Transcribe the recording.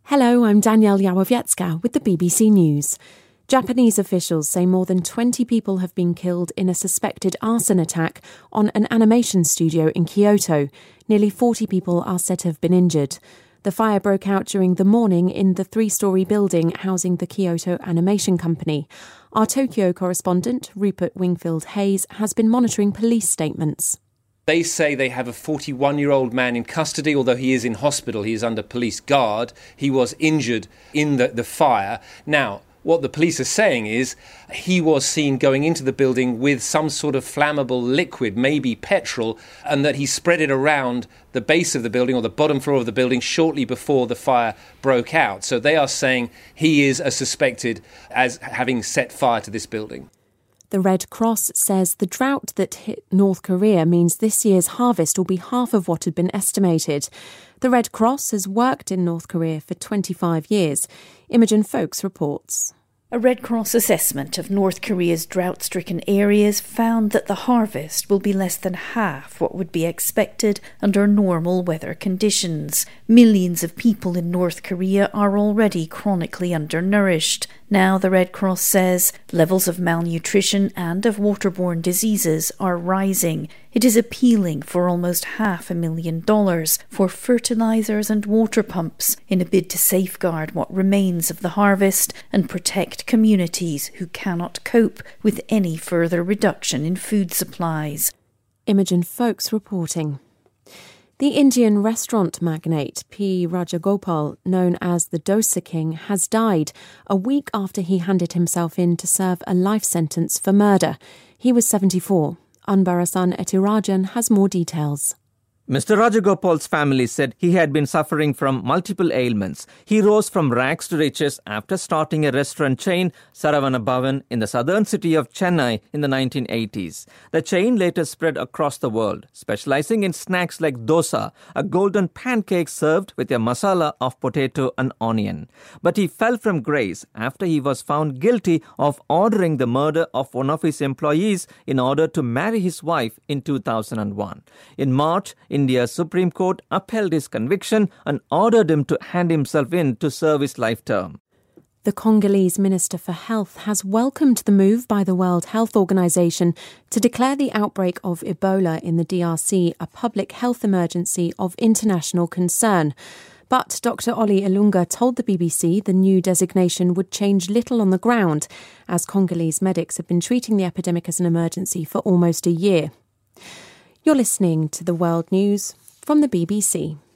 Hello, I'm Danielle Yawowiecka with the BBC News. Japanese officials say more than 20 people have been killed in a suspected arson attack on an animation studio in Kyoto. Nearly 40 people are said to have been injured. The fire broke out during the morning in the three-storey building housing the Kyoto Animation Company. Our Tokyo correspondent, Rupert Wingfield-Hayes, has been monitoring police statements. They say they have a 41-year-old man in custody, although he is in hospital. He is under police guard. He was injured in the fire. Now, what the police are saying is he was seen going into the building with some sort of flammable liquid, maybe petrol, and that he spread it around the base of the building or the bottom floor of the building shortly before the fire broke out. So they are saying he is suspected as having set fire to this building. The Red Cross says the drought that hit North Korea means this year's harvest will be half of what had been estimated. The Red Cross has worked in North Korea for 25 years. Imogen Folks reports. A Red Cross assessment of North Korea's drought-stricken areas found that the harvest will be less than half what would be expected under normal weather conditions. Millions of people in North Korea are already chronically undernourished. Now, the Red Cross says, levels of malnutrition and of waterborne diseases are rising. It is appealing for almost $500,000 for fertilizers and water pumps in a bid to safeguard what remains of the harvest and protect communities who cannot cope with any further reduction in food supplies. Imogen Folks reporting. The Indian restaurant magnate P. Rajagopal, known as the Dosa King, has died a week after he handed himself in to serve a life sentence for murder. He was 74. Anbarasan Etirajan has more details. Mr. Rajagopal's family said he had been suffering from multiple ailments. He rose from rags to riches after starting a restaurant chain, Saravana Bhavan, in the southern city of Chennai in the 1980s. The chain later spread across the world, specializing in snacks like dosa, a golden pancake served with a masala of potato and onion. But he fell from grace after he was found guilty of ordering the murder of one of his employees in order to marry his wife in 2001. In March, India's Supreme Court upheld his conviction and ordered him to hand himself in to serve his life term. The Congolese Minister for Health has welcomed the move by the World Health Organization to declare the outbreak of Ebola in the DRC a public health emergency of international concern. But Dr. Ollie Ilunga told the BBC the new designation would change little on the ground, as Congolese medics have been treating the epidemic as an emergency for almost a year. You're listening to the World News from the BBC.